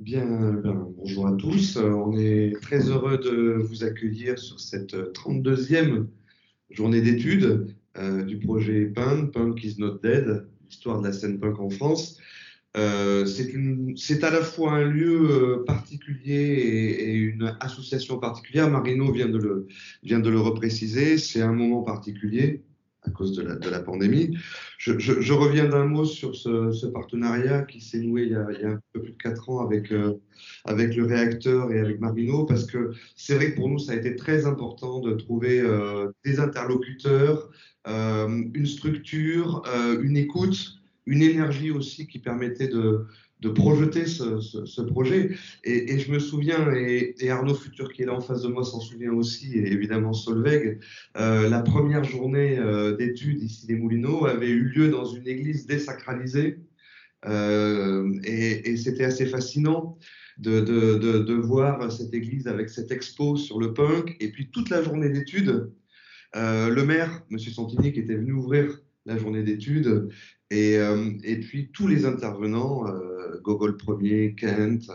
Bonjour à tous. On est très heureux de vous accueillir sur cette 32e journée d'études du projet Punk is not dead, l'histoire de la scène punk en France. C'est à la fois un lieu particulier et une association particulière. Marino vient de le repréciser. C'est un moment particulier à cause de la pandémie. Je reviens d'un mot sur ce partenariat qui s'est noué il y a un peu plus de 4 ans avec le réacteur et avec Marino, parce que c'est vrai que pour nous, ça a été très important de trouver des interlocuteurs, une structure, une écoute, une énergie aussi qui permettait de projeter ce projet. Et je me souviens, et Arnaud Futur qui est là en face de moi s'en souvient aussi, et évidemment Solveig, la première journée d'études ici des Moulineaux avait eu lieu dans une église désacralisée. Et c'était assez fascinant de voir cette église avec cette expo sur le punk. Et puis toute la journée d'études, le maire, M. Santini, qui était venu ouvrir la journée d'études, et puis tous les intervenants, Gogol Ier, Kent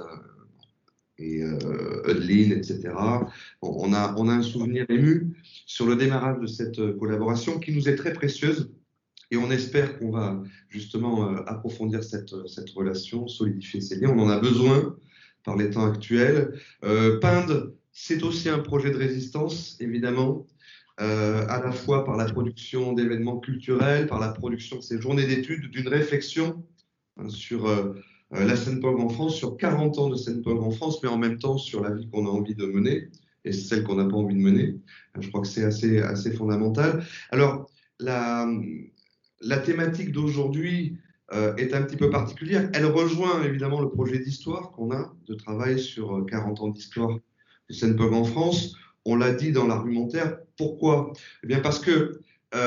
et Eudlin, etc. On a un souvenir ému sur le démarrage de cette collaboration qui nous est très précieuse. Et on espère qu'on va justement approfondir cette relation, solidifier ces liens. On en a besoin par les temps actuels. Pinde, c'est aussi un projet de résistance, évidemment, à la fois par la production d'événements culturels, par la production de ces journées d'études, d'une réflexion sur la scène punk en France, sur 40 ans de scène punk en France, mais en même temps sur la vie qu'on a envie de mener et celle qu'on n'a pas envie de mener. Je crois que c'est assez fondamental. Alors, la thématique d'aujourd'hui est un petit peu particulière. Elle rejoint évidemment le projet d'histoire qu'on a, de travail sur 40 ans d'histoire de scène punk en France. On l'a dit dans l'argumentaire. Pourquoi? Eh bien parce que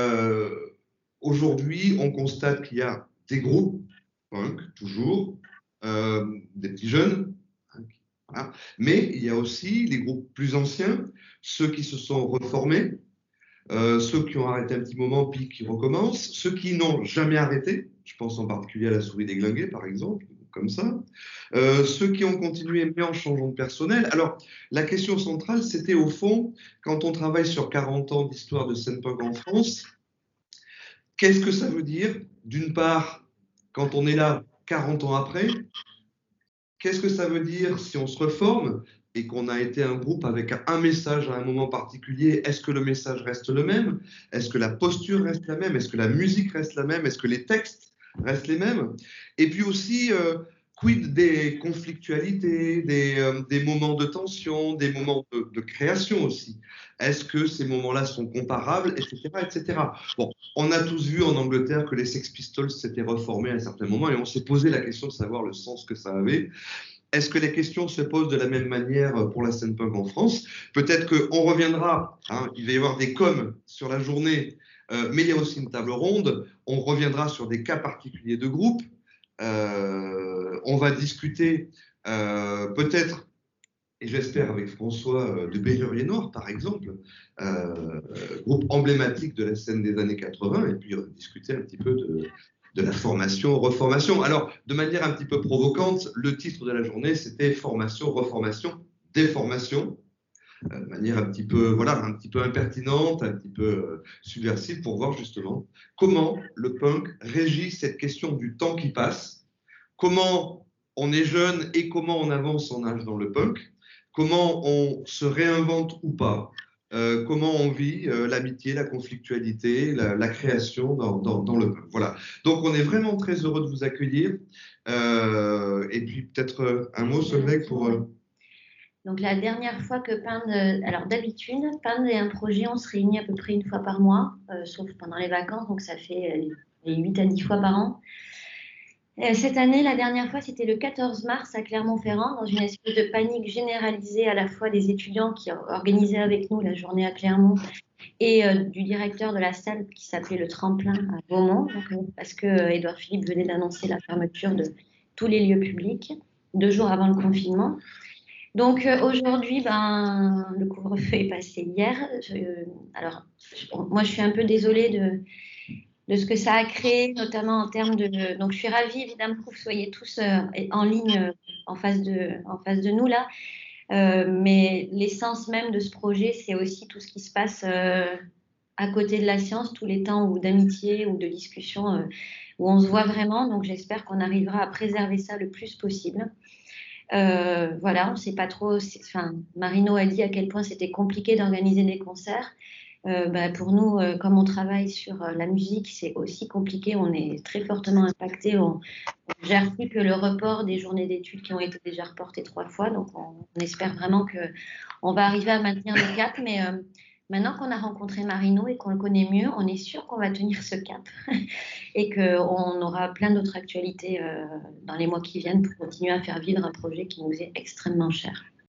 aujourd'hui, on constate qu'il y a des groupes punk, toujours, des petits jeunes, hein, voilà. Mais il y a aussi les groupes plus anciens, ceux qui se sont reformés, ceux qui ont arrêté un petit moment puis qui recommencent, ceux qui n'ont jamais arrêté, je pense en particulier à la Souris déglinguée par exemple, comme ça, ceux qui ont continué mais en changeant de personnel. Alors la question centrale, c'était au fond, quand on travaille sur 40 ans d'histoire de scène punk en France, qu'est-ce que ça veut dire, d'une part, quand on est là 40 ans après, qu'est-ce que ça veut dire si on se reforme et qu'on a été un groupe avec un message à un moment particulier? Est-ce que le message reste le même? Est-ce que la posture reste la même? Est-ce que la musique reste la même? Est-ce que les textes restent les mêmes? Et puis aussi, quid des conflictualités, des moments de tension, des moments de création aussi? Est-ce que ces moments-là sont comparables, etc., etc. Bon, on a tous vu en Angleterre que les Sex Pistols s'étaient reformés à un certain moment et on s'est posé la question de savoir le sens que ça avait. Est-ce que les questions se posent de la même manière pour la scène punk en France? Peut-être qu'on reviendra, hein, il va y avoir des coms sur la journée, mais il y a aussi une table ronde. On reviendra sur des cas particuliers de groupes. On va discuter peut-être, et j'espère avec François, de Bellurier Noir, par exemple, groupe emblématique de la scène des années 80, et puis discuter un petit peu de la formation, reformation. Alors, de manière un petit peu provocante, le titre de la journée, c'était Formation, Reformation, Déformation, de manière un petit peu, voilà, un petit peu impertinente, un petit peu subversive, pour voir justement comment le punk régit cette question du temps qui passe, comment on est jeune et comment on avance en âge dans le punk, comment on se réinvente ou pas, comment on vit l'amitié, la conflictualité, la création dans le punk. Voilà. Donc on est vraiment très heureux de vous accueillir. Et puis peut-être un mot, Solveig, pour... Donc la dernière fois que Pinde, alors d'habitude, Pinde est un projet, on se réunit à peu près une fois par mois, sauf pendant les vacances, donc ça fait les 8 à 10 fois par an. Cette année, la dernière fois, c'était le 14 mars à Clermont-Ferrand, dans une espèce de panique généralisée à la fois des étudiants qui organisaient avec nous la journée à Clermont et du directeur de la salle qui s'appelait le Tremplin à Beaumont, donc, parce que Édouard Philippe venait d'annoncer la fermeture de tous les lieux publics 2 jours avant le confinement. Donc aujourd'hui, le couvre-feu est passé hier. Alors, moi, je suis un peu désolée de de ce que ça a créé, notamment en termes de... Donc, je suis ravie, évidemment, que vous soyez tous en ligne, en face de nous, là. Mais l'essence même de ce projet, c'est aussi tout ce qui se passe à côté de la science, tous les temps d'amitié ou de discussion où on se voit vraiment. Donc, j'espère qu'on arrivera à préserver ça le plus possible. Voilà, on ne sait pas trop. Enfin, Marino a dit à quel point c'était compliqué d'organiser des concerts. Pour nous, comme on travaille sur la musique, c'est aussi compliqué. On est très fortement impacté. On ne gère plus que le report des journées d'études qui ont été déjà reportées 3 fois. Donc, on espère vraiment qu'on va arriver à maintenir le cap. Mais maintenant qu'on a rencontré Marino et qu'on le connaît mieux, on est sûr qu'on va tenir ce cap et qu'on aura plein d'autres actualités dans les mois qui viennent pour continuer à faire vivre un projet qui nous est extrêmement cher.